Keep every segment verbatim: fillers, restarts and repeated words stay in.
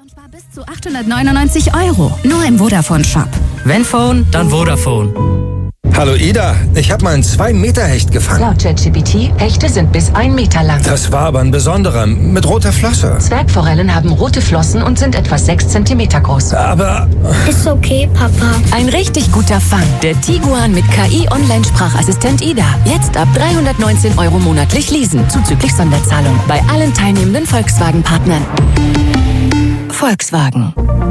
Und spar bis zu achthundertneunundneunzig Euro. Nur im Vodafone-Shop. Wenn Phone, dann Vodafone. Hallo Ida, ich habe mal einen zwei Meter Hecht gefangen. Laut ChatGPT, Hechte sind bis ein Meter lang. Das war aber ein besonderer, mit roter Flosse. Zwergforellen haben rote Flossen und sind etwa sechs Zentimeter groß. Aber... Ist okay, Papa. Ein richtig guter Fang. Der Tiguan mit K I-Online-Sprachassistent Ida. Jetzt ab dreihundertneunzehn Euro monatlich leasen. Zuzüglich Sonderzahlung. Bei allen teilnehmenden Volkswagen-Partnern. Volkswagen.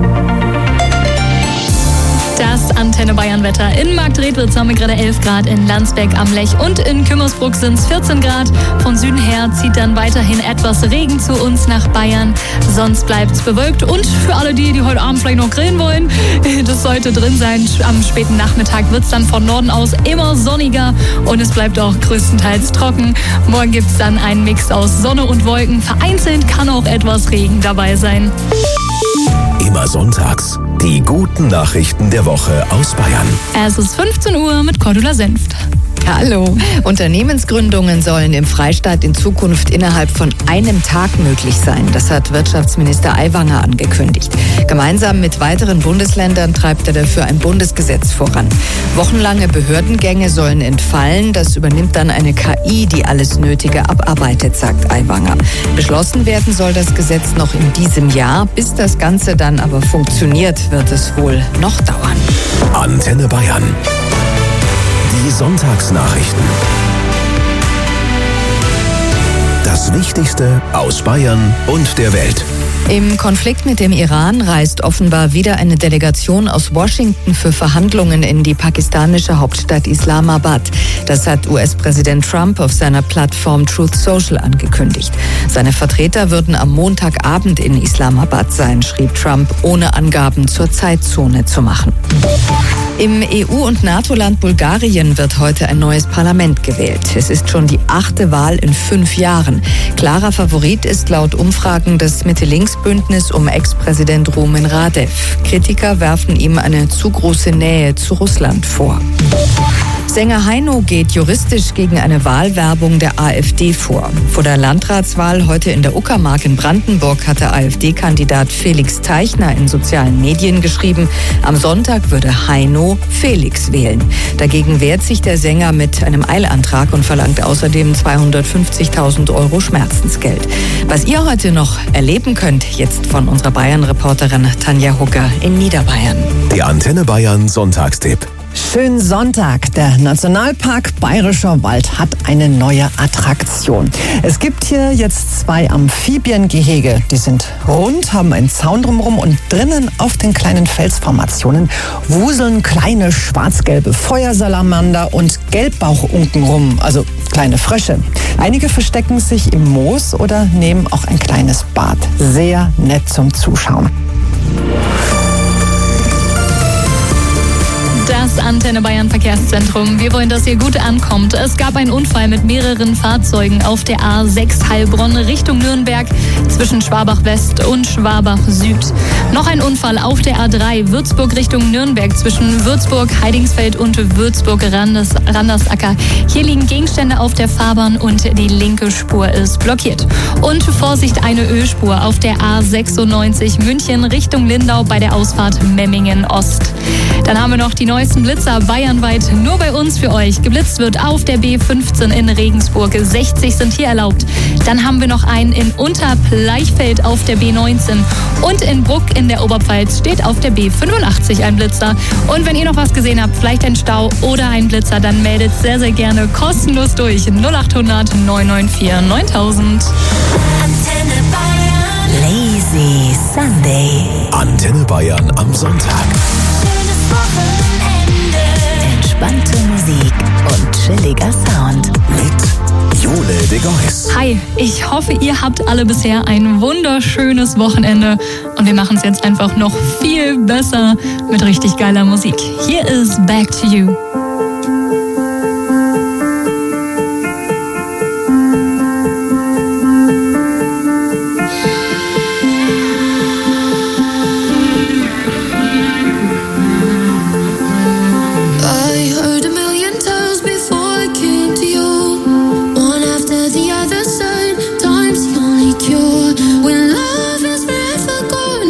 Das Antenne Bayern Wetter. In Marktredwitz haben wir gerade elf Grad, in Landsberg am Lech und in Kümmersbruck sind es vierzehn Grad. Von Süden her zieht dann weiterhin etwas Regen zu uns nach Bayern. Sonst bleibt es bewölkt. Und für alle die, die heute Abend vielleicht noch grillen wollen, das sollte drin sein. Am späten Nachmittag wird es dann von Norden aus immer sonniger und es bleibt auch größtenteils trocken. Morgen gibt es dann einen Mix aus Sonne und Wolken. Vereinzelt kann auch etwas Regen dabei sein. Immer sonntags die guten Nachrichten der Woche aus Bayern. Es ist fünfzehn Uhr mit Cordula Senft. Hallo. Unternehmensgründungen sollen im Freistaat in Zukunft innerhalb von einem Tag möglich sein. Das hat Wirtschaftsminister Aiwanger angekündigt. Gemeinsam mit weiteren Bundesländern treibt er dafür ein Bundesgesetz voran. Wochenlange Behördengänge sollen entfallen. Das übernimmt dann eine K I, die alles Nötige abarbeitet, sagt Aiwanger. Beschlossen werden soll das Gesetz noch in diesem Jahr. Bis das Ganze dann aber funktioniert, wird es wohl noch dauern. Antenne Bayern. Die Sonntagsnachrichten. Das Wichtigste aus Bayern und der Welt. Im Konflikt mit dem Iran reist offenbar wieder eine Delegation aus Washington für Verhandlungen in die pakistanische Hauptstadt Islamabad. Das hat U S-Präsident Trump auf seiner Plattform Truth Social angekündigt. Seine Vertreter würden am Montagabend in Islamabad sein, schrieb Trump, ohne Angaben zur Zeitzone zu machen. Im E U- und NATO-Land Bulgarien wird heute ein neues Parlament gewählt. Es ist schon die achte Wahl in fünf Jahren. Klarer Favorit ist laut Umfragen das Mitte-Links-Bündnis um Ex-Präsident Rumen Radev. Kritiker werfen ihm eine zu große Nähe zu Russland vor. Sänger Heino geht juristisch gegen eine Wahlwerbung der AfD vor. Vor der Landratswahl heute in der Uckermark in Brandenburg hat der AfD-Kandidat Felix Teichner in sozialen Medien geschrieben, am Sonntag würde Heino Felix wählen. Dagegen wehrt sich der Sänger mit einem Eilantrag und verlangt außerdem zweihundertfünfzigtausend Euro Schmerzensgeld. Was ihr heute noch erleben könnt, jetzt von unserer Bayern-Reporterin Tanja Hugger in Niederbayern. Der Antenne Bayern Sonntagstipp. Schönen Sonntag. Der Nationalpark Bayerischer Wald hat eine neue Attraktion. Es gibt hier jetzt zwei Amphibiengehege. Die sind rund, haben einen Zaun drumherum und drinnen auf den kleinen Felsformationen wuseln kleine schwarz-gelbe Feuersalamander und Gelbbauchunken rum, also kleine Frösche. Einige verstecken sich im Moos oder nehmen auch ein kleines Bad. Sehr nett zum Zuschauen. Das Antenne Bayern Verkehrszentrum. Wir wollen, dass ihr gut ankommt. Es gab einen Unfall mit mehreren Fahrzeugen auf der A sechs Heilbronn Richtung Nürnberg zwischen Schwabach West und Schwabach Süd. Noch ein Unfall auf der A drei Würzburg Richtung Nürnberg zwischen Würzburg Heidingsfeld und Würzburg Randes, Randersacker. Hier liegen Gegenstände auf der Fahrbahn und die linke Spur ist blockiert. Und Vorsicht, eine Ölspur auf der A sechsundneunzig München Richtung Lindau bei der Ausfahrt Memmingen Ost. Dann haben wir noch die neuesten Blitzer bayernweit nur bei uns für euch. Geblitzt wird auf der B fünfzehn in Regensburg. sechzig sind hier erlaubt. Dann haben wir noch einen in Unterbleichfeld auf der B neunzehn. Und in Bruck in der Oberpfalz steht auf der B fünfundachtzig ein Blitzer. Und wenn ihr noch was gesehen habt, vielleicht ein Stau oder ein Blitzer, dann meldet sehr, sehr gerne kostenlos durch. null acht hundert neun neun vier neuntausend. Antenne Bayern. Lazy Sunday. Antenne Bayern am Sonntag. Entspannte Musik und chilliger Sound. Mit Jule de Gois. Hi, ich hoffe, ihr habt alle bisher ein wunderschönes Wochenende. Und wir machen es jetzt einfach noch viel besser mit richtig geiler Musik. Hier ist Back to You.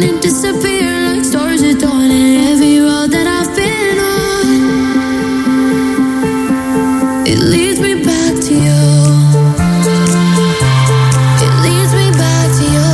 and disappear like stars at dawn. And every road that I've been on, it leads me back to you. It leads me back to you.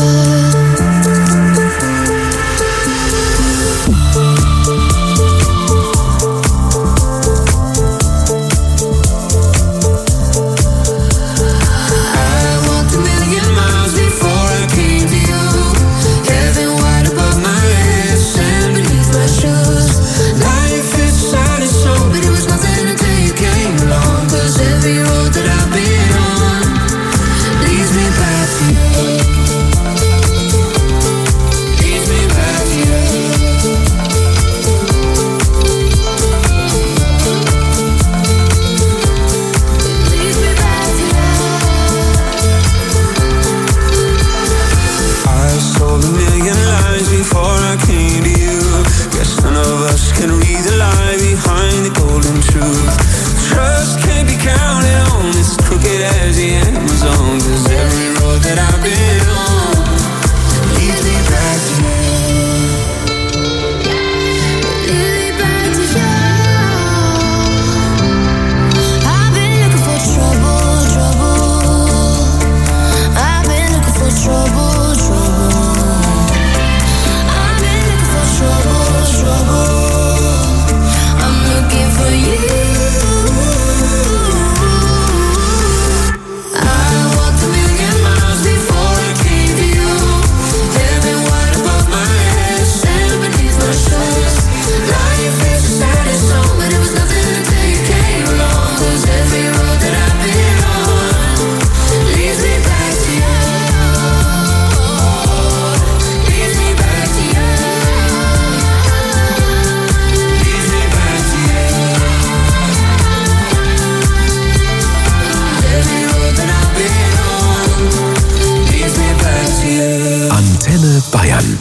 Bayern.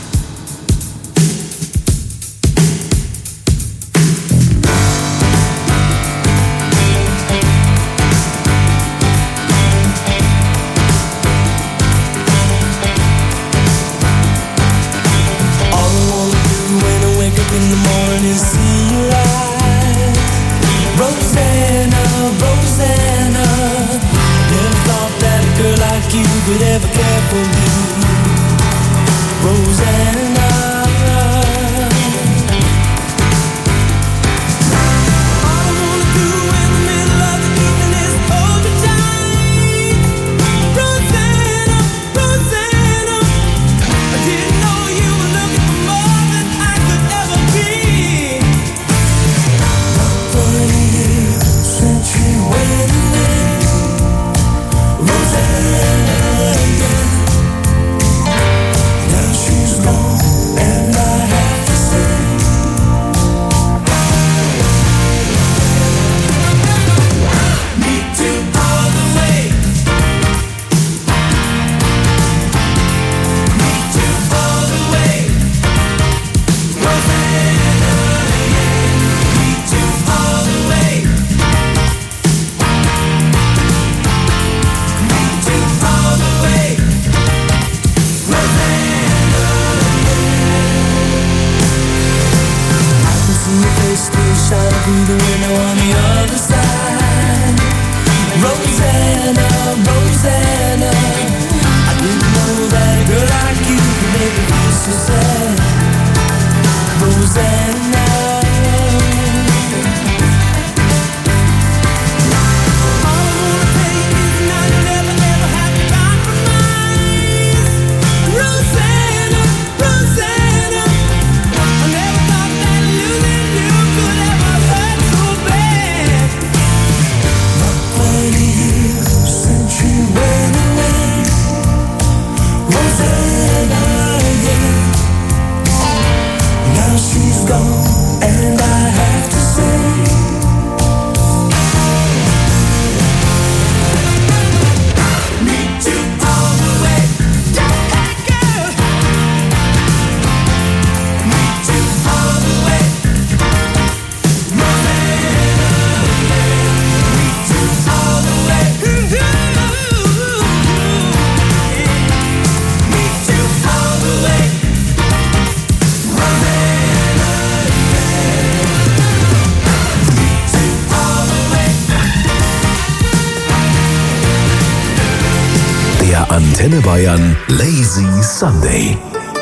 Antenne Bayern Lazy Sunday.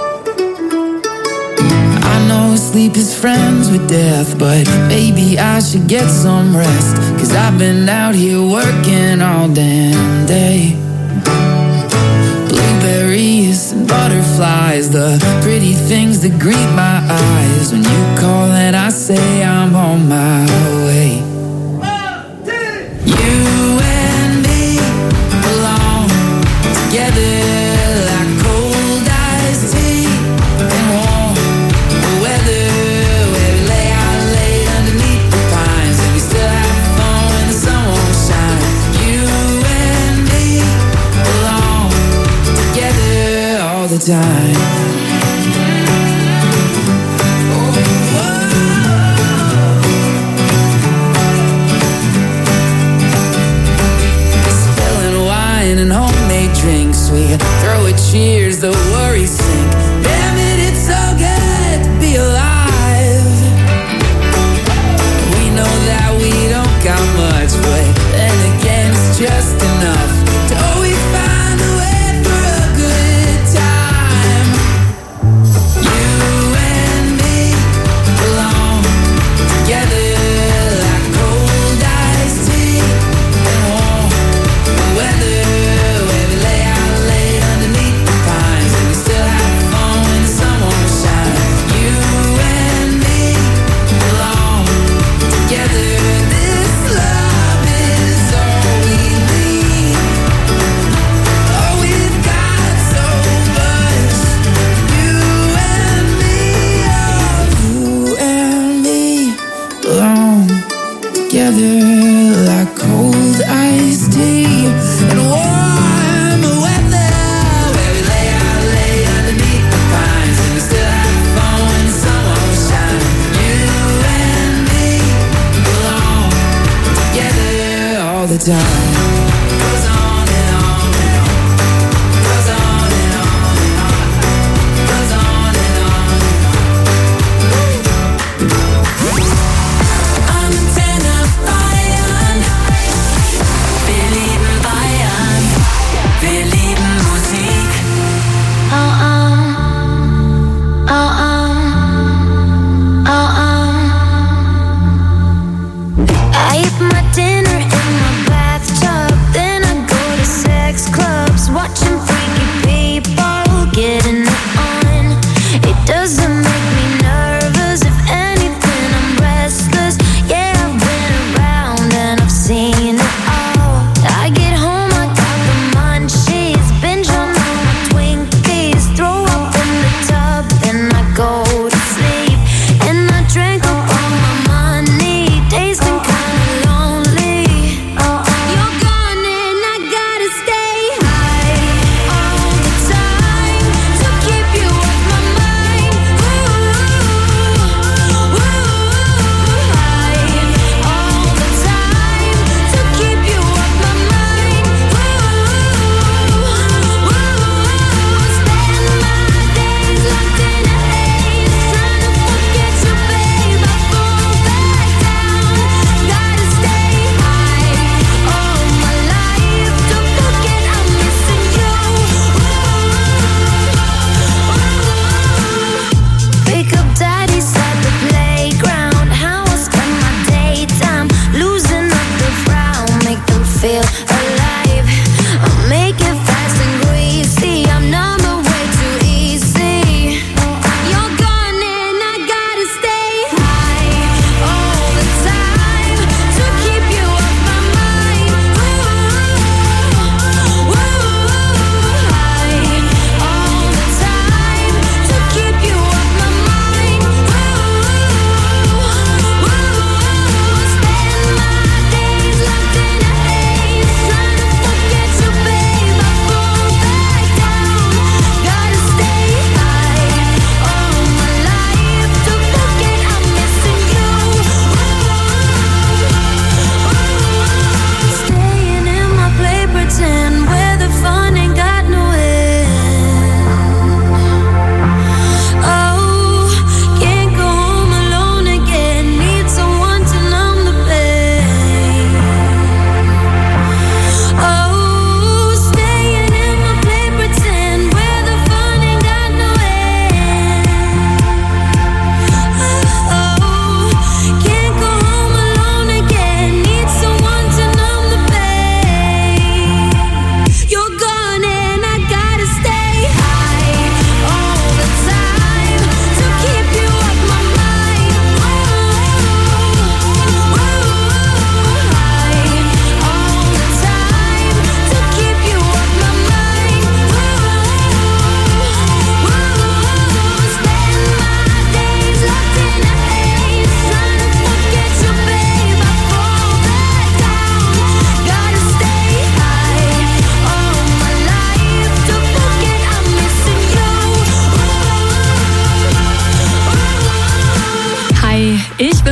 I know sleep is friends with death, but maybe I should get some rest, 'cause I've been out here working all damn day. Blueberries and butterflies, the pretty things that greet my eyes when you call and I say I'm on my way. You and me belong together like cold iced tea and warm weather, where we lay out late underneath the pines and we still have fun when the sun won't shine. You and me belong together all the time. And homemade drinks, we throw a cheers, the worries sink. Damn it, it's so good to be alive. We know that we don't got much, but then again it's just enough to always find a way for a good time. You and me belong together like cold iced tea and warm weather. Like cold iced tea and warm weather, where we lay out late underneath the pines and we still have fun when the sun won't shine. You and me belong together all the time. Goes on and on and on. Goes on and on and on. Goes on and on and on. Antenne Bayern. Wir lieben Bayern. Wir lieben Musik. Oh oh. Oh oh. Oh oh. I eat my dinner in my bathtub, then I go to sex clubs, watching freaky people getting it on. It doesn't make me nervous, if anything I'm restless. Yeah, I've been around and I've seen it all. I get home, I got the munchies, binge on all my Twinkies, throw up in the tub, then I go to sleep. And I drank up all my money, days been kinda lonely. You're gone and I gotta stay high all the time to keep you off my mind. Ooh.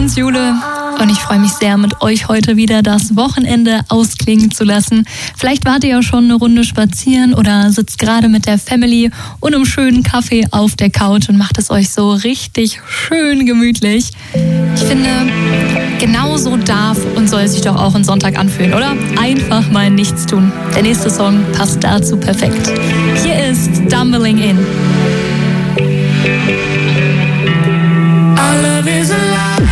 bin's, Jule. Und ich freue mich sehr, mit euch heute wieder das Wochenende ausklingen zu lassen. Vielleicht wart ihr ja schon eine Runde spazieren oder sitzt gerade mit der Family und einem schönen Kaffee auf der Couch und macht es euch so richtig schön gemütlich. Ich finde, genau so darf und soll sich doch auch ein Sonntag anfühlen, oder? Einfach mal nichts tun. Der nächste Song passt dazu perfekt. Hier ist Stumbling In. Our love is alive.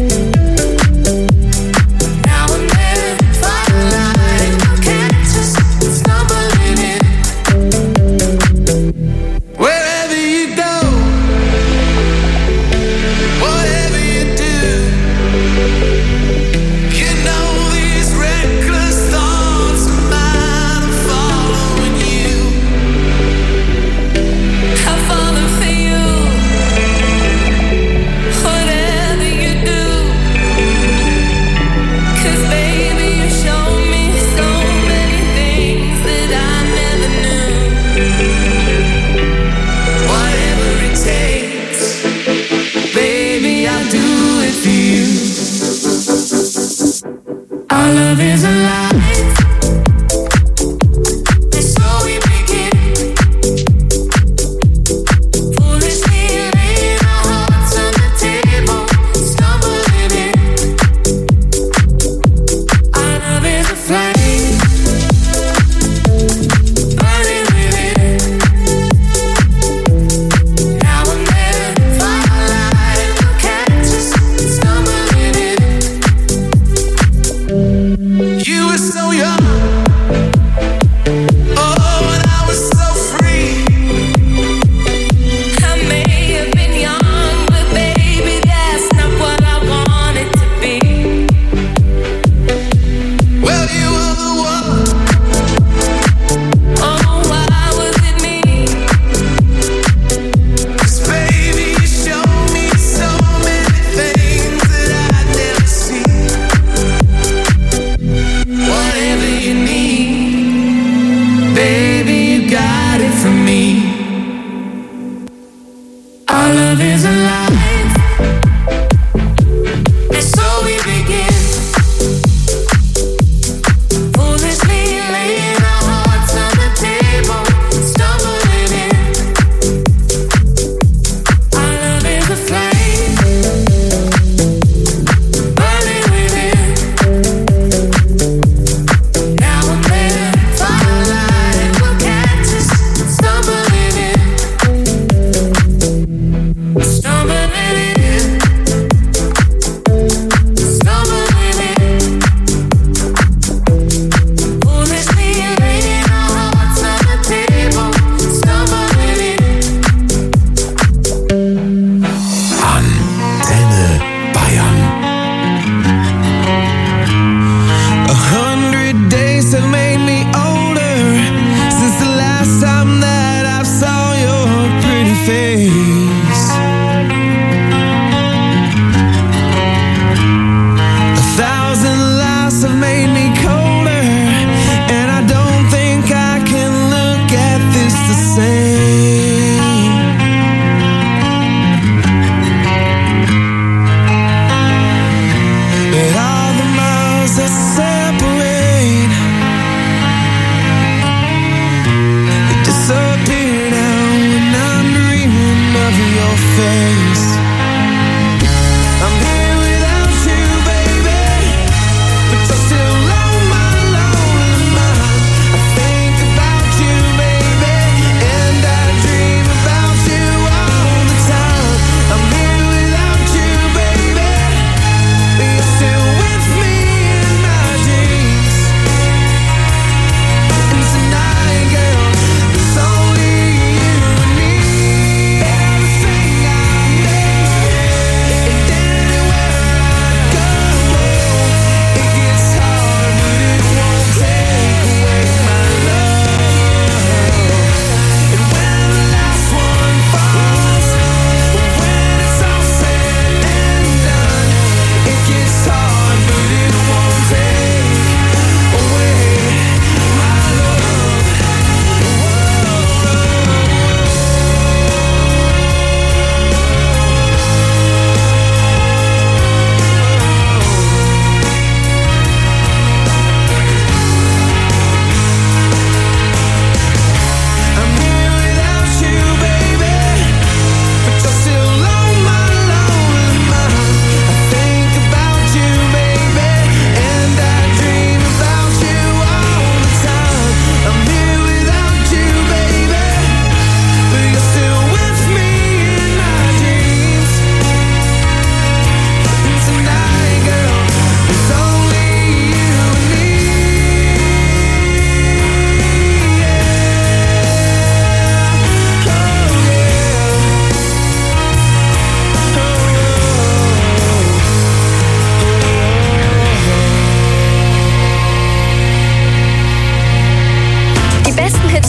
Just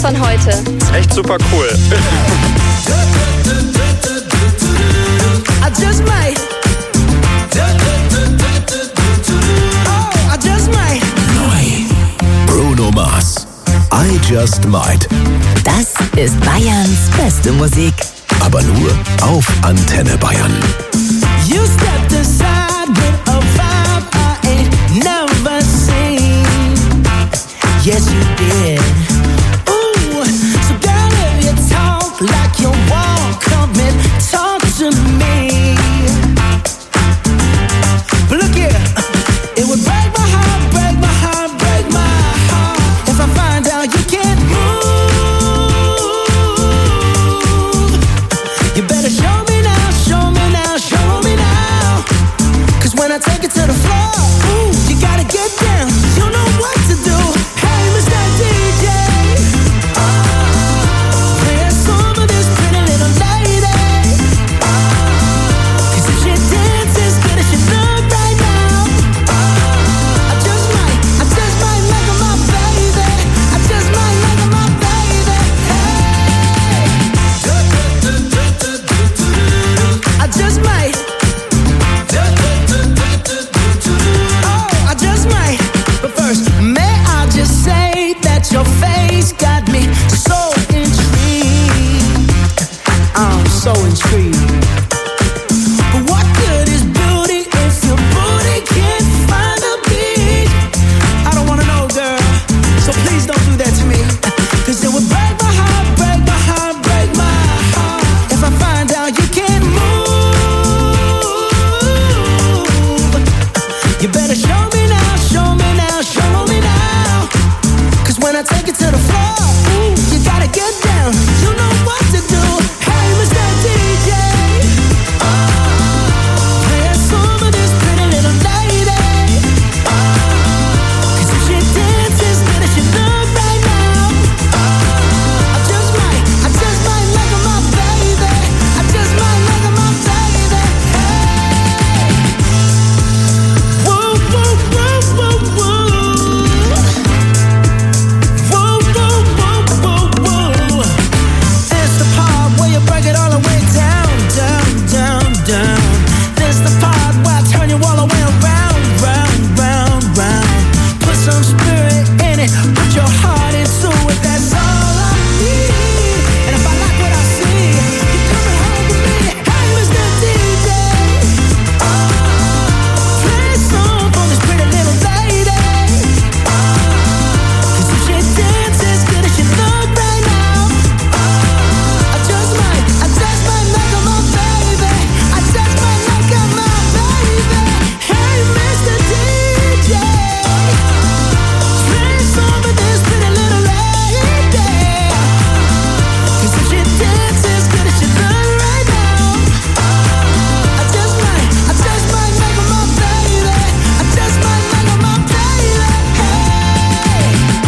von heute. Echt super cool. I just might. Oh, I just might. Neu. Bruno Mars. I Just Might. Das ist Bayerns beste Musik. Aber nur auf Antenne Bayern. You stepped aside with a vibe I ain't never seen. Yes, you did. Ooh, so girl, if you talk like you walk, come and talk to me. But look here, it would break my heart, break my heart, break my heart if I find out you can't move. You better show me now, show me now, show me now. Cause when I take it to the floor, ooh, you gotta get down. You know what to do. Hey, Mister D J, oh, play a song for this pretty little lady. Oh, cause if she dances good as she look right now, oh, I just might, I just might make her my baby. I just might make her my baby. Hey, I just might. Oh, I just might. But first, may I just say that your face got me so intrigued. I'm so intrigued. But what good is beauty if your booty can't find a beat? I don't wanna know, girl, so please don't do that to me. Cause it would break my heart, break my heart, break my heart if I find out you can't move. You better show me now, show me now, show me now. Cause when I take it to the floor, ooh, you gotta get down. You know what to do. Hey, Mister D J, oh, play a song for this pretty little lady. Oh, cause if she dances good as she look right now, oh, I just might, I just might make her my baby. I just might make her my baby. Hey, whoa, whoa, whoa, whoa, whoa. Whoa, whoa, whoa, whoa, whoa. It's the part where you break it all the way down, down, down, down. This the part where I turn you all the way around, round, round, round. Put some spirit in it, put your heart into it. That's all I need. And if I like what I see, you're coming home with me. Hey, Mister D J, oh, play a song for this pretty little lady. Oh, cause if she dances good as she look right now, oh, I just might, I just might make her my baby. I just might make her my baby. Hey, Mister D J, play a song for this pretty little lady. Cause if she dances good as she look right now, oh, I just might, I just might make her my baby. I just might make her my baby. Hey,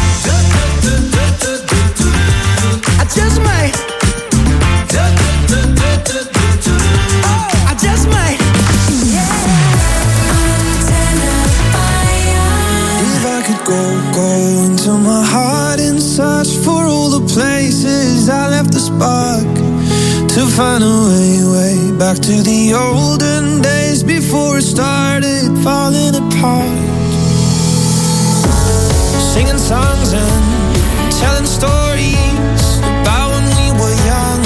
I just might. Oh, I just might. If I could go, go into my heart and search for all the places I left the spark, to find a way, way back to the olden days before it started falling apart. Singing songs and telling stories about when we were young,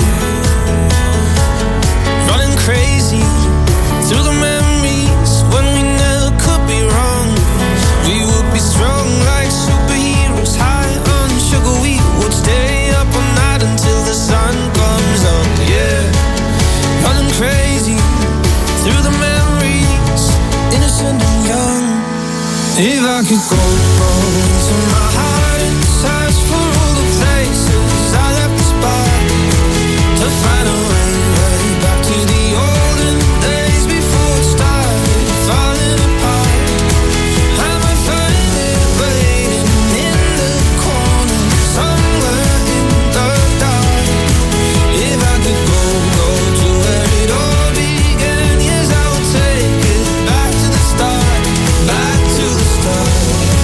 running crazy through the memories when we never could be wrong. We would be strong like superheroes, high on sugar. We would stay up all night until the sun comes up. Yeah, running crazy through the memories, innocent and young. If I could go, go into my heart and search for all the places I left the spark, to find a way, way back to the olden days before it started falling apart. I might find it waiting in the corner, somewhere in the dark. If I could go, go to where it all began, yes, I would take it back to the start, back to the start.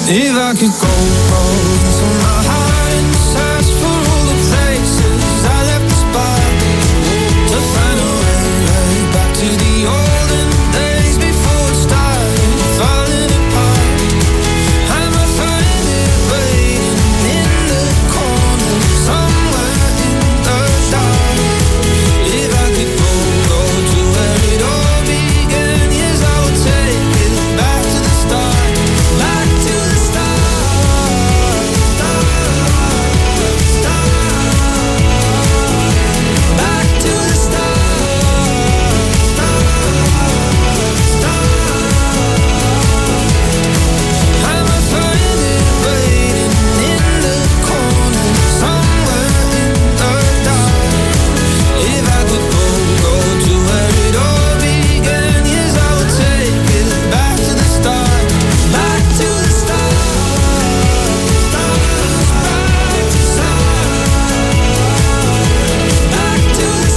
If I could go, go to my heart and search for all the places I left the spark, to find a way, way back to the olden days before it started falling apart. I might find it waiting in the corner somewhere in the dark. If I could go, go to where it all began, yes, I would take it back to the start, back to the start, start, start, back to the start, start, start. I might find it waiting in the corner somewhere in the dark. If I could go, go to where it all began, yes, I would take it back to the start, back to the start, start, back to start, back to the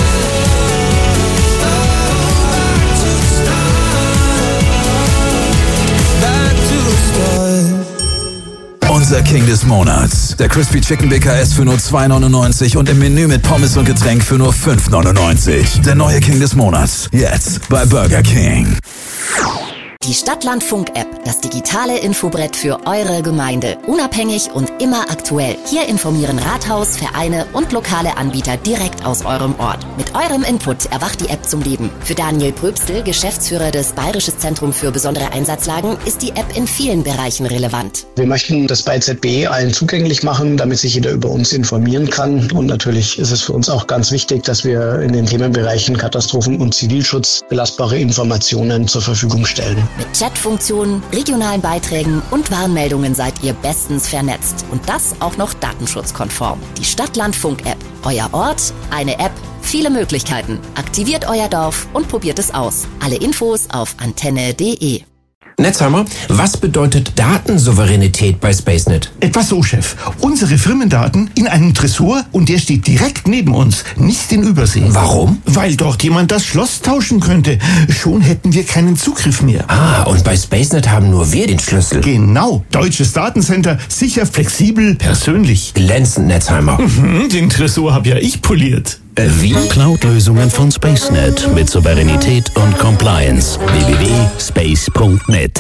start, back to the start. Unser King des Monats. Der Crispy Chicken B K S für nur zwei neunundneunzig und im Menü mit Pommes und Getränk für nur fünf neunundneunzig. Der neue King des Monats. Jetzt bei Burger King. Die Stadtlandfunk-App, das digitale Infobrett für eure Gemeinde. Unabhängig und immer aktuell. Hier informieren Rathaus, Vereine und lokale Anbieter direkt aus eurem Ort. Mit eurem Input erwacht die App zum Leben. Für Daniel Pröbstl, Geschäftsführer des Bayerisches Zentrum für besondere Einsatzlagen, ist die App in vielen Bereichen relevant. Wir möchten das bei Z B allen zugänglich machen, damit sich jeder über uns informieren kann. Und natürlich ist es für uns auch ganz wichtig, dass wir in den Themenbereichen Katastrophen- und Zivilschutz belastbare Informationen zur Verfügung stellen. Mit Chatfunktionen, regionalen Beiträgen und Warnmeldungen seid ihr bestens vernetzt. Und das auch noch datenschutzkonform. Die Stadtlandfunk-App. Euer Ort, eine App, viele Möglichkeiten. Aktiviert euer Dorf und probiert es aus. Alle Infos auf antenne punkt de. Netzhammer, was bedeutet Datensouveränität bei SpaceNet? Etwa so, Chef. Unsere Firmendaten in einem Tresor und der steht direkt neben uns, nicht in Übersee. Warum? Weil dort jemand das Schloss tauschen könnte. Schon hätten wir keinen Zugriff mehr. Ah, und bei SpaceNet haben nur wir den Schlüssel. Genau. Deutsches Datencenter, sicher, flexibel, persönlich. Glänzend, Netzhammer. Mhm, den Tresor hab ja ich poliert. Äh, wie? Cloud-Lösungen von SpaceNet mit Souveränität und Compliance. w w w punkt space punkt net.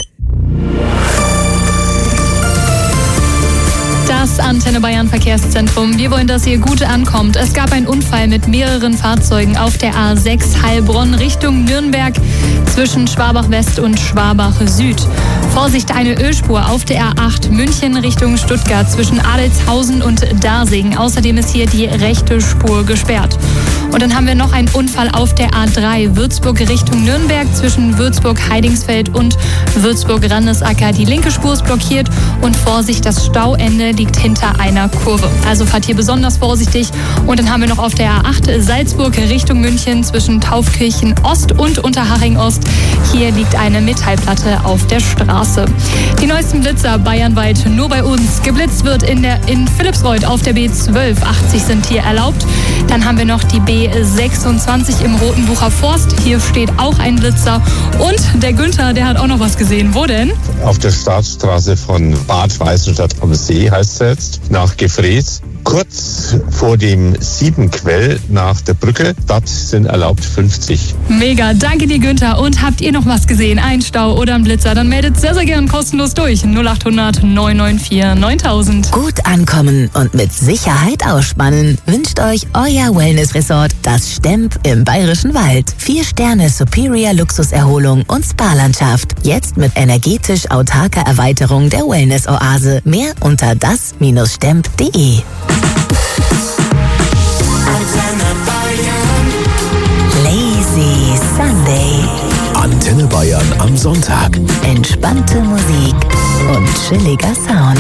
Das Antenne Bayern Verkehrszentrum. Wir wollen, dass ihr gut ankommt. Es gab einen Unfall mit mehreren Fahrzeugen auf der A sechs Heilbronn Richtung Nürnberg zwischen Schwabach West und Schwabach Süd. Vorsicht, eine Ölspur auf der A acht München Richtung Stuttgart zwischen Adelshausen und Darsing. Außerdem ist hier die rechte Spur gesperrt. Und dann haben wir noch einen Unfall auf der A drei Würzburg Richtung Nürnberg zwischen Würzburg-Heidingsfeld und Würzburg-Randesacker. Die linke Spur ist blockiert und Vorsicht, das Stauende liegt hinter einer Kurve. Also fahrt hier besonders vorsichtig. Und dann haben wir noch auf der A acht Salzburg Richtung München zwischen Taufkirchen Ost und Unterhaching Ost. Hier liegt eine Metallplatte auf der Straße. Die neuesten Blitzer bayernweit nur bei uns. Geblitzt wird in, der, in Philippsreuth auf der B zwölf. achtzig sind hier erlaubt. Dann haben wir noch die B sechsundzwanzig im Rotenbucher Forst. Hier steht auch ein Blitzer. Und der Günther, der hat auch noch was gesehen. Wo denn? Auf der Staatsstraße von Bad Weißenstadt am See heißt es jetzt, nach Gefrees. Kurz vor dem Siebenquell nach der Brücke, dort sind erlaubt fünfzig. Mega, danke dir Günther. Und habt ihr noch was gesehen, ein Stau oder ein Blitzer, dann meldet sehr, sehr gern kostenlos durch. null acht hundert neun neun vier neuntausend. Gut ankommen und mit Sicherheit ausspannen wünscht euch euer Wellness-Resort, das Stemp im Bayerischen Wald. Vier Sterne Superior Luxuserholung und Spa-Landschaft. Jetzt mit energetisch autarker Erweiterung der Wellness-Oase. Mehr unter das Stemp punkt de. Lazy Sunday. Antenne Bayern am Sonntag. Entspannte Musik und chilliger Sound.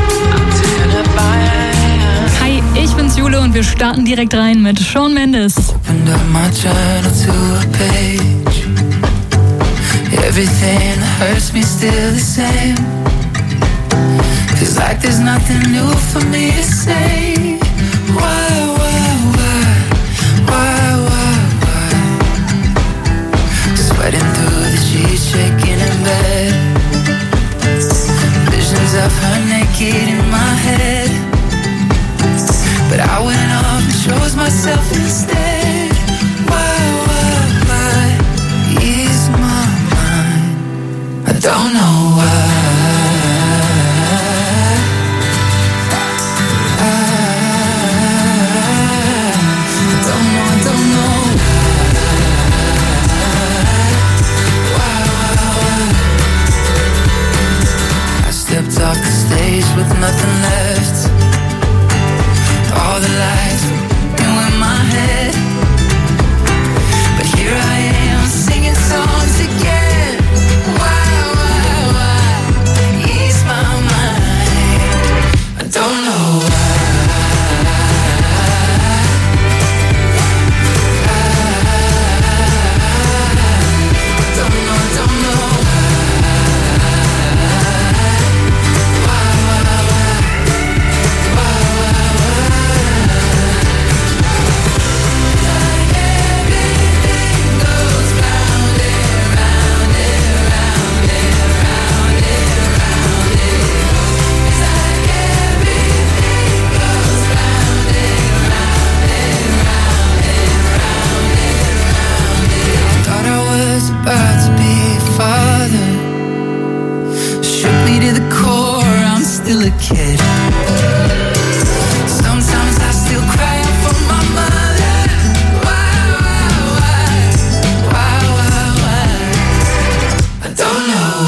Hi, ich bin's Jule und wir starten direkt rein mit Shawn Mendes. Everything hurts me still the same. Feels like there's nothing new for me to say. Why, why, why, why, why, why? Sweating through the sheets, shaking in bed. Visions like it in my head, but I went off and chose myself instead. Why, why, why is my mind? I don't know why. Stepped off the stage with nothing left. All the lights were in my head, but here I am singing songs again. Why, why, why ease my mind? I don't know why. I don't know, I don't know. About to be a father, shook me to the core. I'm still a kid. Sometimes I still cry out for my mother. Why, why, why, why, why, why? I don't know.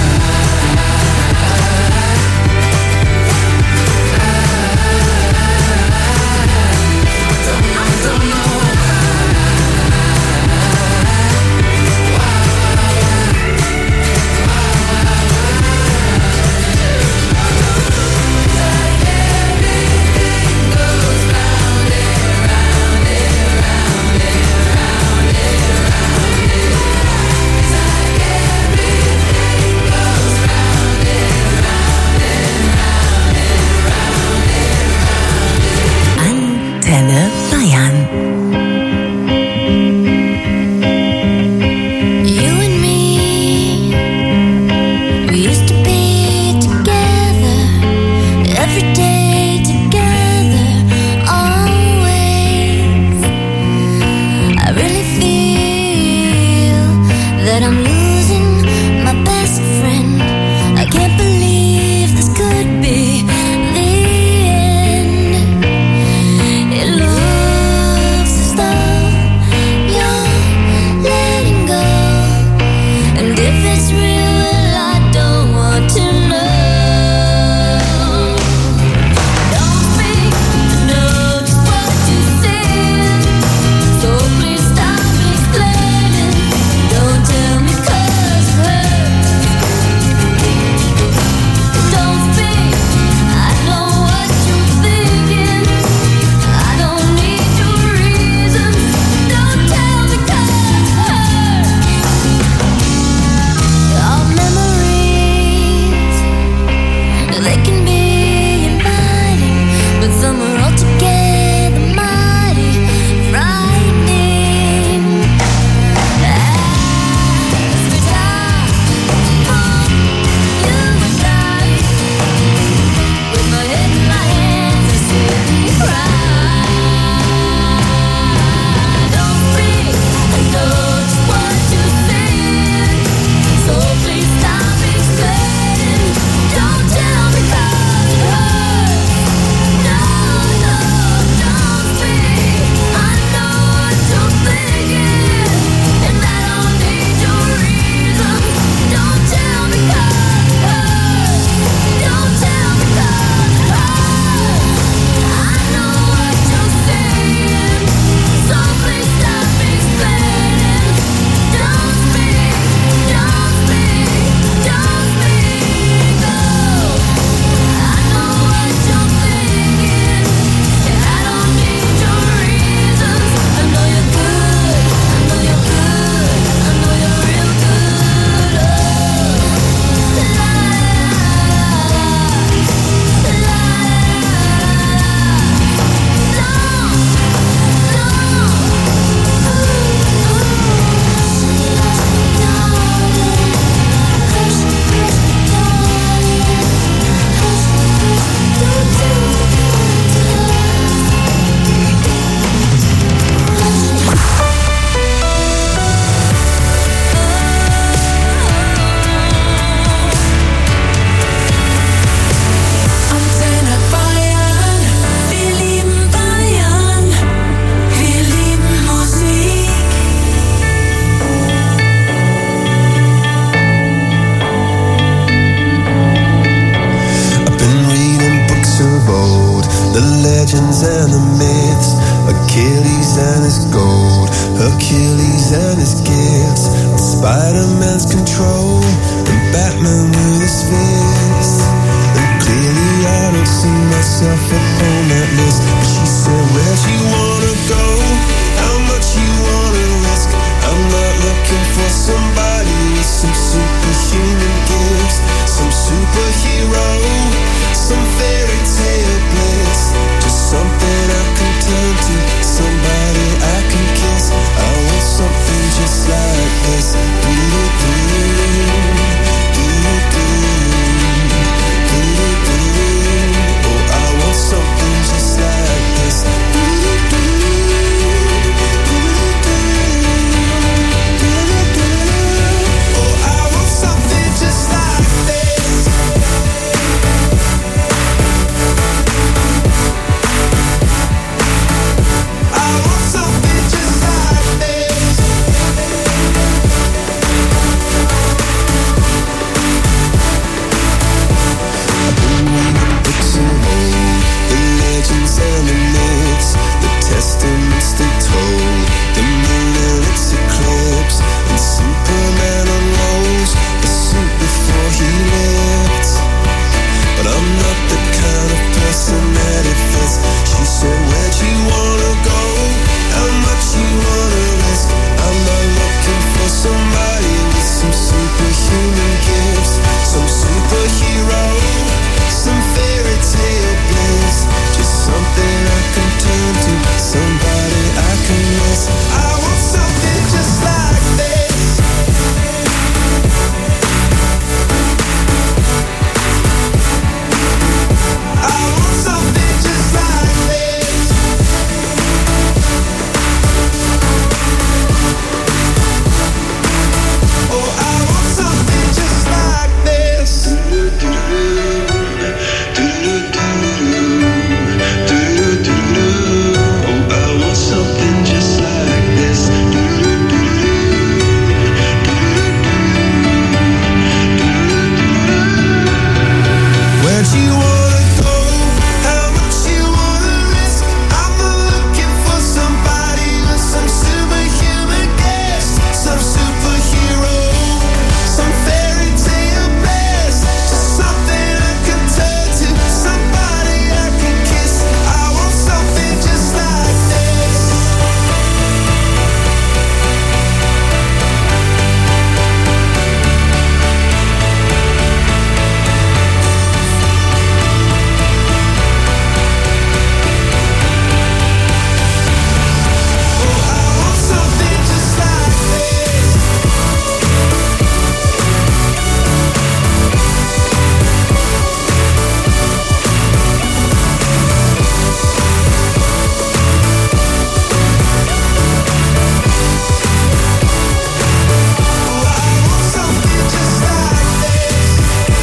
I don't know, I don't know. Yeah. legends and the myths, Achilles and his gold, Hercules and his gifts, and Spider-Man's control, and Batman with his fists. And clearly I don't see myself upon that list. But she said, where'd you wanna go? How much you wanna risk? I'm not looking for somebody with some superhuman gifts, some superhero, some fairy tale bliss, just something I can turn to, somebody I can kiss. I want something just like this. Do-do-do, do-do-do, do-do-do. Oh, I want something just like this. Do-do-do, do-do-do, do-do-do. Oh, I want something just like this. I want something just like this. I've been reading books of old, the legends and the myths, the testaments they told, the moon and its eclipse, and Superman unrolls the suit before he lived. But I'm not the kind of person that it fits. She said, where'd you wanna go? How much you wanna risk? I'm not looking for somebody with some superhuman gifts, some superhero, some fairy tale bliss, just something I can turn to, somebody I can miss. I want something just like this. I want something just like this. Oh, I want something just like this. Oh, I want something just like this. Where'd you wanna go? How much you wanna risk? I'm not looking for somebody with some superhuman gifts, some superhero, some fairy tale bliss, just something I can turn to, somebody I can kiss. I want something just like this. Oh, I want something just like this. Oh, I want something just like this.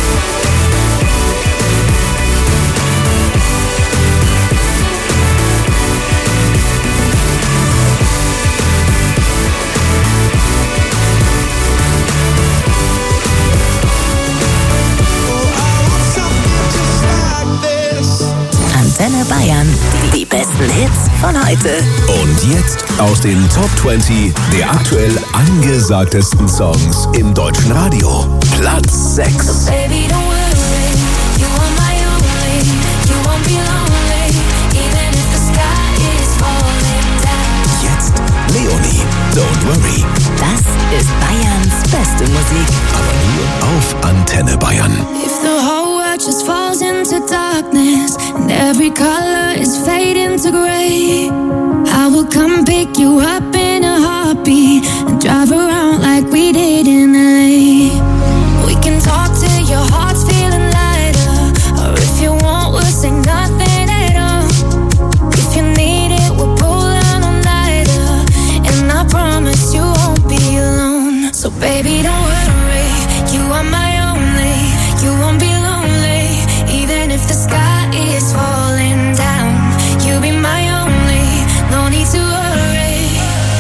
Oh, I want something just like this. Antenne Bayern. Die besten Hits von heute. Und jetzt aus den Top zwanzig der aktuell angesagtesten Songs im deutschen Radio. Platz sechs. Baby, don't worry, you are my only, you won't be lonely, even if the sky is falling down. Jetzt Leonie, Don't Worry. Das ist Bayerns beste Musik. Aber nur auf Antenne Bayern. If the whole world just falls into darkness and every color is fading to gray, I will come pick you up in a heartbeat and drive around like we did in L A. We can talk till your heart's feeling lighter, or if you want, we'll say nothing at all. If you need it, we'll pull down all nighter, and I promise you won't be alone. So baby, don't worry, you are my only, you won't be lonely, even if the sky is falling down. You'll be my only, no need to worry.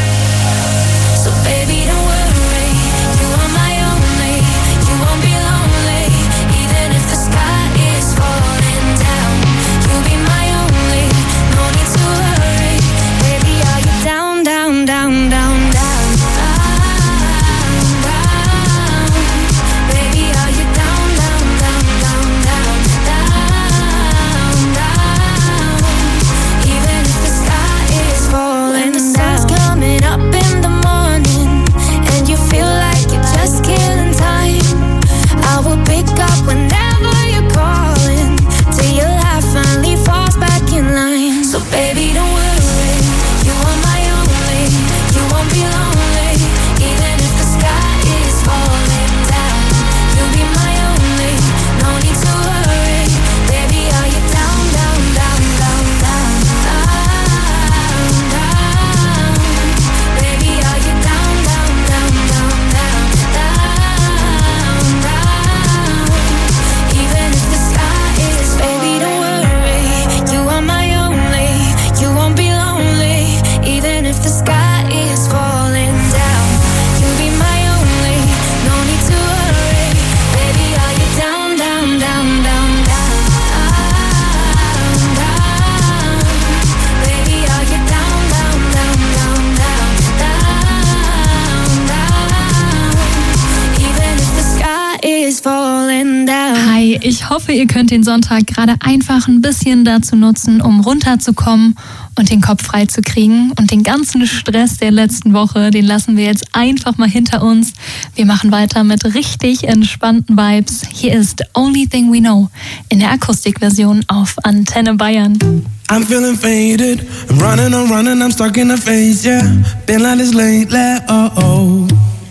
hoffe, ihr könnt den Sonntag gerade einfach ein bisschen dazu nutzen, um runterzukommen und den Kopf frei zu kriegen. Und den ganzen Stress der letzten Woche, den lassen wir jetzt einfach mal hinter uns. Wir machen weiter mit richtig entspannten Vibes. Hier ist Only Thing We Know in der Akustikversion auf Antenne Bayern. I'm feeling faded, I'm running, I'm running, I'm stuck in the phase, yeah. Been like this lately, oh oh.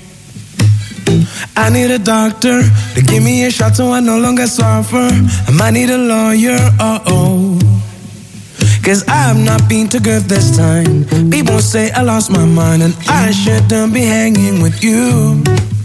I need a doctor to give me a shot so I no longer suffer. I might need a lawyer, oh oh. Cause I've not been too good this time. People say I lost my mind and I shouldn't be hanging with you.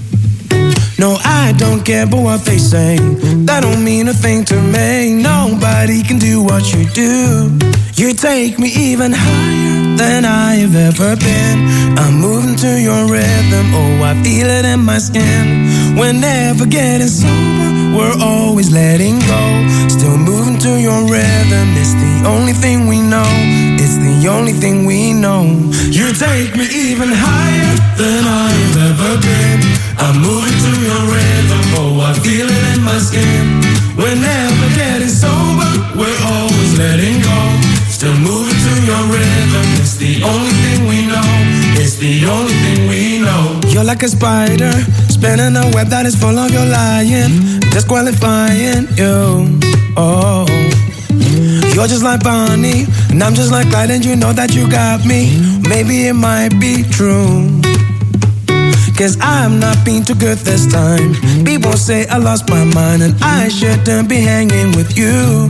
No, I don't care about what they say. That don't mean a thing to me. Nobody can do what you do. You take me even higher than I've ever been. I'm moving to your rhythm. Oh, I feel it in my skin. We're never getting sober. We're always letting go. Still moving to your rhythm. It's the only thing we know. It's the only thing we know. You take me even higher than I've ever been. I'm moving to your rhythm. Oh, I feel it in my skin. We're never getting sober. We're always letting go. Still moving to your rhythm. It's the only thing we know. It's the only thing we know. You're like a spider spinning a web that is full of your lying, disqualifying you. Oh, you're just like Bonnie and I'm just like Clyde, and you know that you got me. Maybe it might be true. Cause I'm not being too good this time. People say I lost my mind and I shouldn't be hanging with you.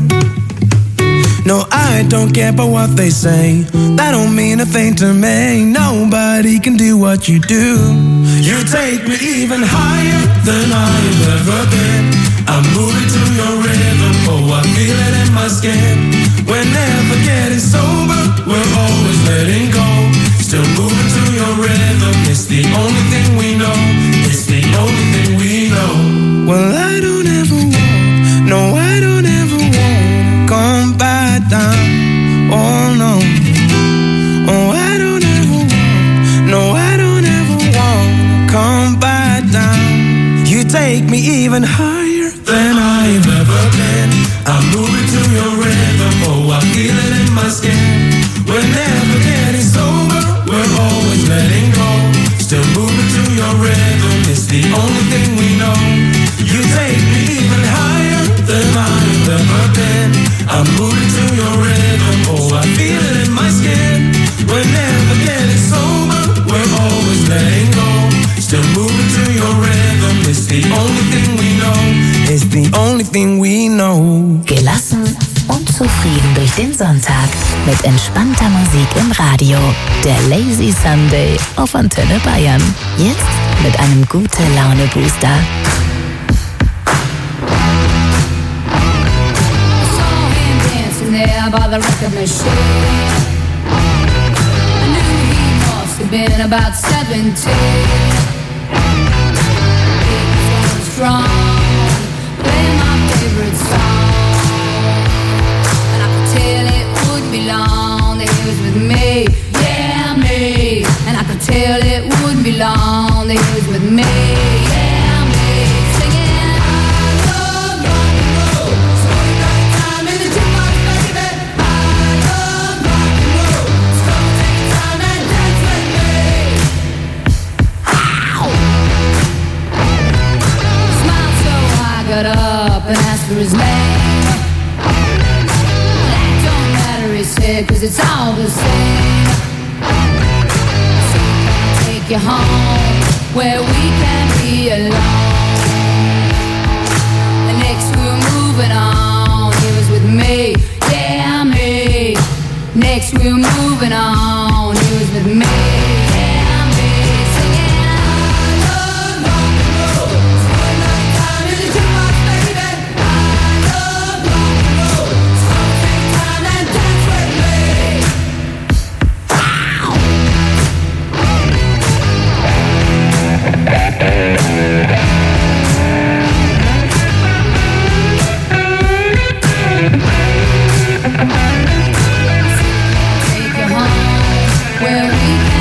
No, I don't care about what they say. That don't mean a thing to me. Nobody can do what you do. You take me even higher than I've ever been. I'm moving to your rhythm. Oh, I feel it in my skin. We're never getting sober. We're always letting go. Still moving to your rhythm. It's the only thing we know. It's the only thing we know. Well, I don't ever want. No, I don't ever want. Come back down. Oh no. Oh, I don't ever want. No, I don't ever want. Come back down. You take me even higher than I've ever been. I'm moving to your rhythm. Oh, I feel it in my skin. We're never getting sober. We're always letting go. Still moving to your rhythm. It's the only thing we know. You take me even higher than I've ever been. I'm moving to your rhythm. Oh, I feel it in my skin. We're never getting sober. We're always letting go. Still moving to your rhythm. It's the only thing we know. It's the only thing we know. Gelassen und zufrieden durch den Sonntag mit entspannter Musik im Radio. Der Lazy Sunday auf Antenne Bayern. Jetzt mit einem Gute-Laune-Booster. There by the record machine, I knew he must have been about seventeen. He was strong, playing my favorite song, and I could tell it wouldn't be long that he was with me, yeah me. And I could tell it wouldn't be long that he was with me, yeah me. Singing, I love rock and roll, so you got time in the jukebox. Got up and asked for his name. That don't matter, he said, cause it's all the same. So can I take you home where we can be alone? And next we were moving on. He was with me, yeah me. Next we were moving on. He was with me, yeah me. Singing, I love rock and roll. So another time in the jukebox, baby. I love rock and roll. So take time and dance with me. Wow. Take you home where we can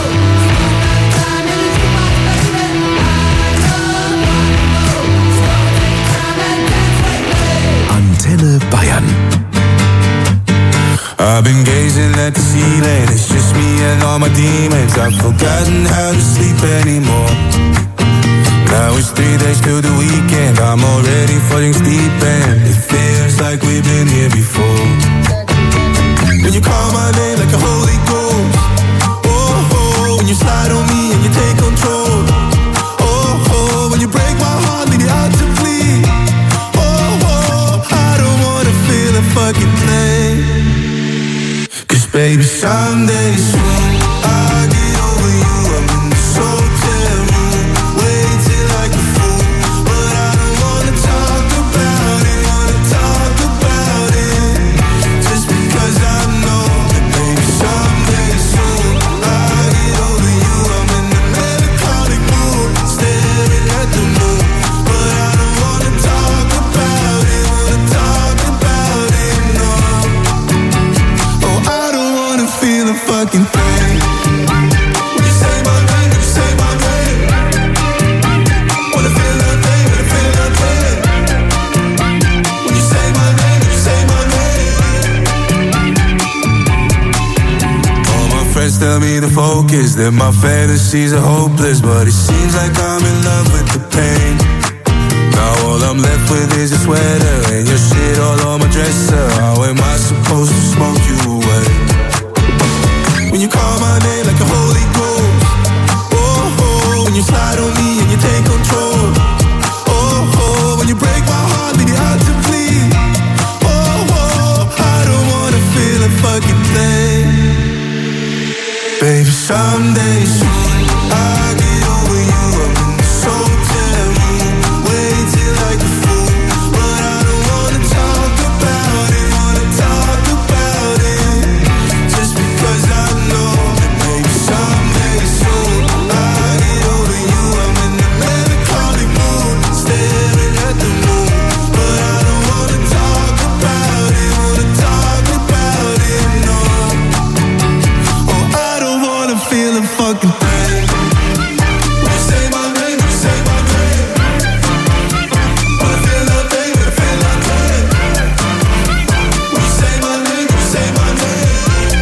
Antenne Bayern. I've been gazing at the ceiling, it's just me and all my demons. I've forgotten how to sleep anymore. Now it's three days till the weekend, I'm already falling deep and it feels like we've been here before. When you call my name like a holy ghost, oh, oh, when you slide on me and you take control, oh, oh, when you break my heart, leave it out to bleed, oh, oh, I don't wanna feel a fucking thing. Cause baby, someday soon I'll get over you. I'm in this hotel room, waiting like a fool, but I don't wanna talk about it, wanna talk about it, just because I know that baby, someday soon I'll get over you. I'm in the melancholic mood, staring at the moon, but I don't wanna talk about it, wanna talk about it, no. Oh, I don't wanna feel a fucking thing. When you say my name, when you say my name, wanna feel nothing, wanna feel nothing. When you say my name, when you say my name. All my friends tell me to focus, that my fantasies are hopeless, but it seems like I'm in love with the pain. Now all I'm left with is a sweater and your shit all on my dresser. How am I supposed to smoke you away? When you call my name like a holy ghost, oh, oh, when you slide on me and you take control, oh, oh, when you break my heart, leave it out to bleed, oh, oh, I don't wanna feel a fucking thing. Baby, someday soon I'll get over you. I'm in this hotel room, waiting like a fool, but I don't wanna talk about it, wanna talk about it, just because I know that baby, someday soon I'll get over you. I'm in the melancholic mood, staring at the moon, but I don't wanna talk about it, wanna talk about it, no. Oh, I don't wanna feel a fucking thing. When you say my name, when you say my name, wanna feel nothing, wanna feel nothing. When you say my name, when you say my name,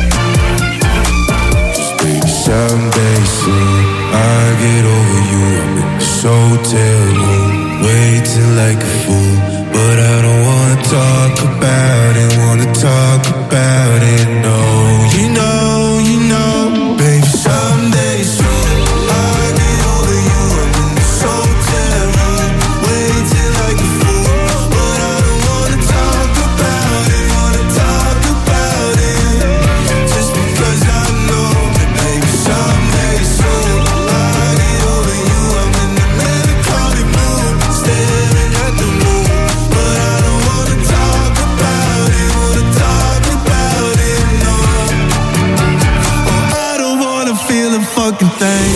just baby, someday soon I'll get over you. I'm in this hotel room, waiting like a fool, but I don't wanna talk about it, wanna talk about it, no. You know, you know, baby, someday soon I'll get over you. I'm in this hotel room, waiting like a fool, but I don't wanna talk about it, wanna talk about it, just because I know that baby, someday soon I'll get over you. I'm in the melancholic mood, staring at the moon, but I don't wanna talk about it, wanna talk about it, no. Oh, I don't wanna feel a fucking thing.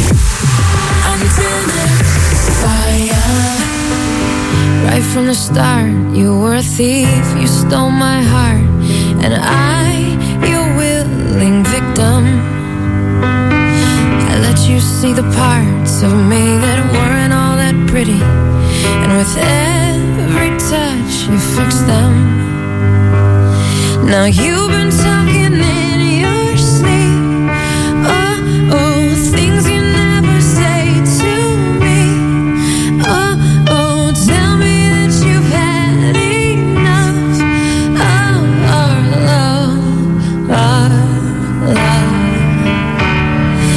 Right from the start, you were a thief, you stole my heart, and I, your willing victim. I let you see the parts of me that weren't all that pretty, and with every touch you fixed them. Now you've been talking in your sleep, oh, oh, things you never say to me, oh, oh, tell me that you've had enough of our love, our love.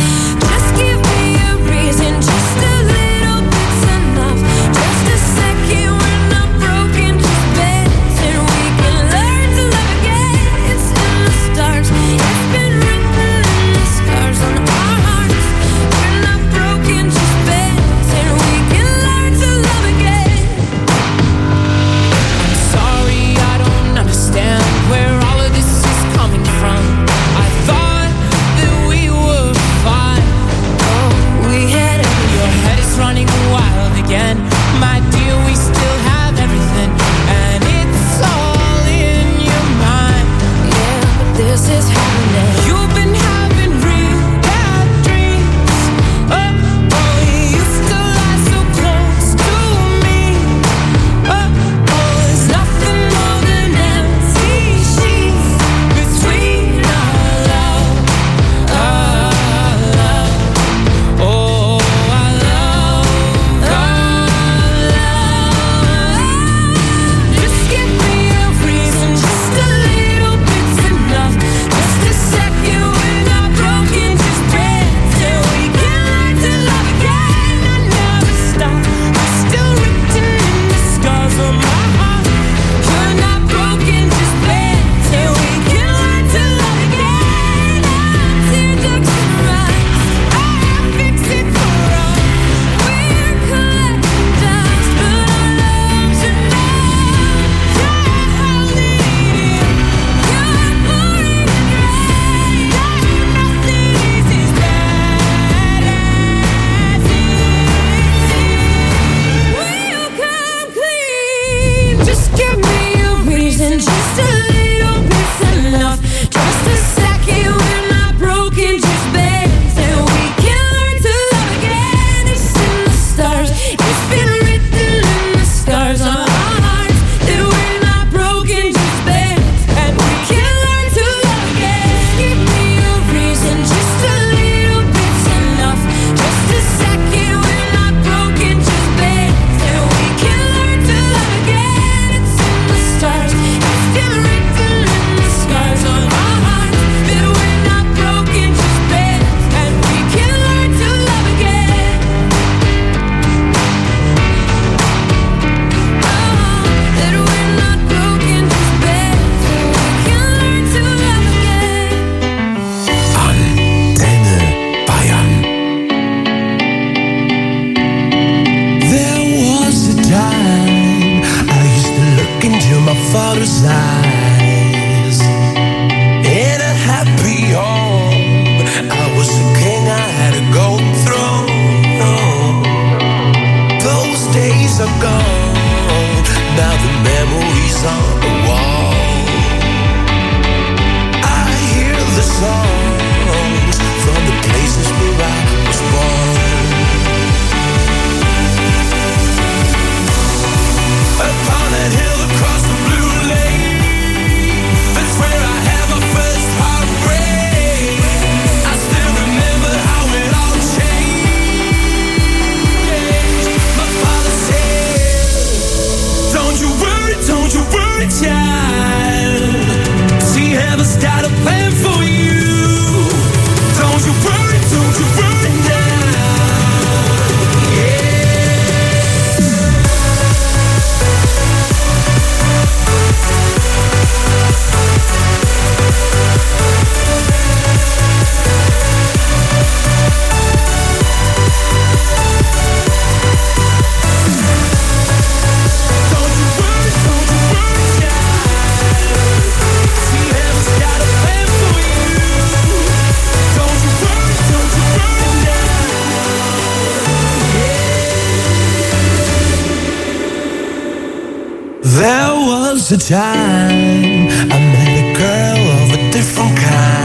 was the time I met a girl of a different kind.